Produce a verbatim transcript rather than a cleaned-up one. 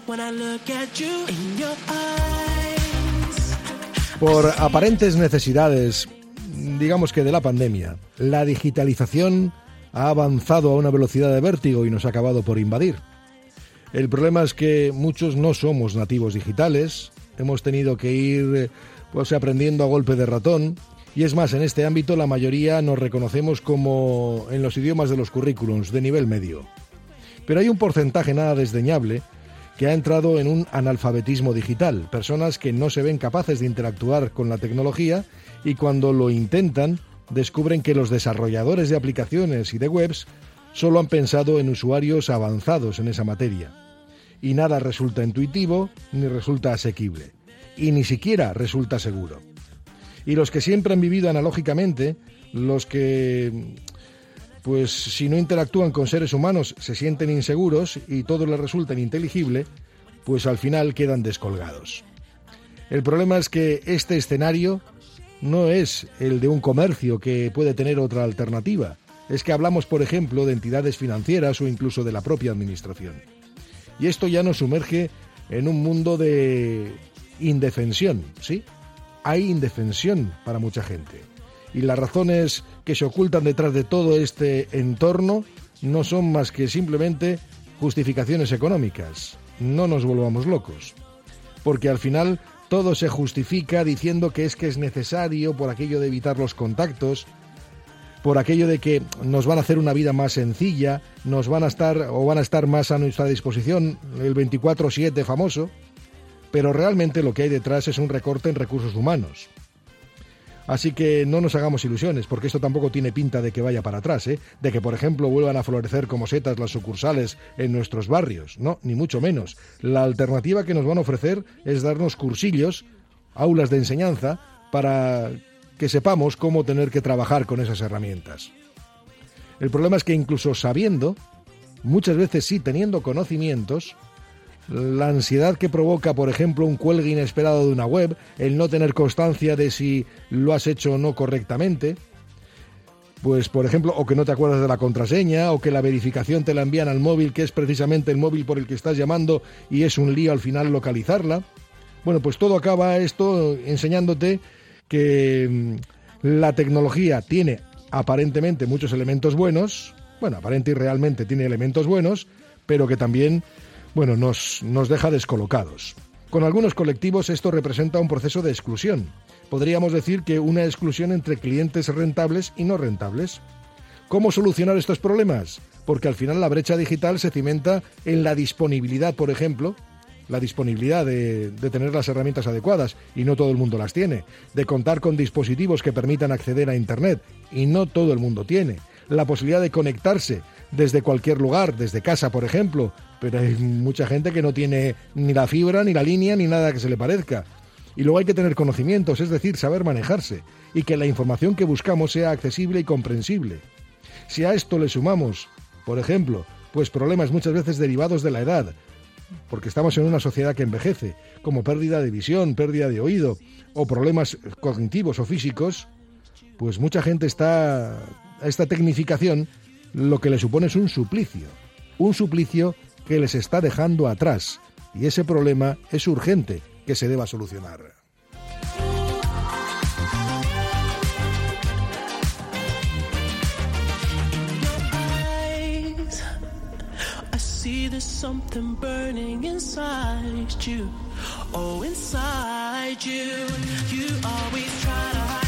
Por aparentes necesidades, digamos que de la pandemia, la digitalización ha avanzado a una velocidad de vértigo y nos ha acabado por invadir. El problema es que muchos no somos nativos digitales, hemos tenido que ir pues aprendiendo a golpe de ratón, y es más, en este ámbito la mayoría nos reconocemos como en los idiomas de los currículums de nivel medio. Pero hay un porcentaje nada desdeñable que ha entrado en un analfabetismo digital, personas que no se ven capaces de interactuar con la tecnología y cuando lo intentan descubren que los desarrolladores de aplicaciones y de webs solo han pensado en usuarios avanzados en esa materia. Y nada resulta intuitivo ni resulta asequible. Y ni siquiera resulta seguro. Y los que siempre han vivido analógicamente, los que, pues si no interactúan con seres humanos, se sienten inseguros y todo les resulta ininteligible, pues al final quedan descolgados. El problema es que este escenario no es el de un comercio que puede tener otra alternativa. Es que hablamos, por ejemplo, de entidades financieras o incluso de la propia administración. Y esto ya nos sumerge en un mundo de indefensión, ¿sí? Hay indefensión para mucha gente. Y las razones que se ocultan detrás de todo este entorno no son más que simplemente justificaciones económicas. No nos volvamos locos. Porque al final todo se justifica diciendo que es que es necesario por aquello de evitar los contactos, por aquello de que nos van a hacer una vida más sencilla, nos van a estar o van a estar más a nuestra disposición, el veinticuatro siete famoso, pero realmente lo que hay detrás es un recorte en recursos humanos. Así que no nos hagamos ilusiones, porque esto tampoco tiene pinta de que vaya para atrás, ¿eh? De que, por ejemplo, vuelvan a florecer como setas las sucursales en nuestros barrios. No, ni mucho menos. La alternativa que nos van a ofrecer es darnos cursillos, aulas de enseñanza, para que sepamos cómo tener que trabajar con esas herramientas. El problema es que incluso sabiendo, muchas veces sí teniendo conocimientos, la ansiedad que provoca, por ejemplo, un cuelgue inesperado de una web, el no tener constancia de si lo has hecho o no correctamente, pues, por ejemplo, o que no te acuerdas de la contraseña, o que la verificación te la envían al móvil, que es precisamente el móvil por el que estás llamando, y es un lío al final localizarla. Bueno, pues todo acaba esto enseñándote que la tecnología tiene aparentemente muchos elementos buenos, bueno, aparente y realmente tiene elementos buenos, pero que también bueno, nos, nos deja descolocados. Con algunos colectivos esto representa un proceso de exclusión. Podríamos decir que una exclusión entre clientes rentables y no rentables. ¿Cómo solucionar estos problemas? Porque al final la brecha digital se cimenta en la disponibilidad, por ejemplo, la disponibilidad de, de tener las herramientas adecuadas, y no todo el mundo las tiene, de contar con dispositivos que permitan acceder a Internet, y no todo el mundo tiene, la posibilidad de conectarse desde cualquier lugar, desde casa, por ejemplo, pero hay mucha gente que no tiene ni la fibra, ni la línea, ni nada que se le parezca. Y luego hay que tener conocimientos, es decir, saber manejarse, y que la información que buscamos sea accesible y comprensible. Si a esto le sumamos, por ejemplo, pues problemas muchas veces derivados de la edad, porque estamos en una sociedad que envejece, como pérdida de visión, pérdida de oído, o problemas cognitivos o físicos, pues mucha gente está a esta tecnificación lo que le supone es un suplicio, un suplicio que les está dejando atrás, y ese problema es urgente que se deba solucionar. There's something burning inside you. Oh, inside you. You always try to hide.